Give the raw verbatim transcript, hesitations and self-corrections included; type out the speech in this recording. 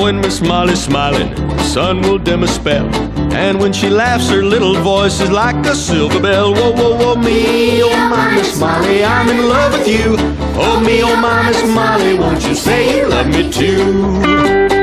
when Miss Molly's smiling, the sun will dim a spell. And when she laughs, her little voice is like a silver bell. Whoa, whoa, whoa, me, oh my Miss Molly, I'm in love with you. Oh me, oh my Miss Molly, won't you say you love me too?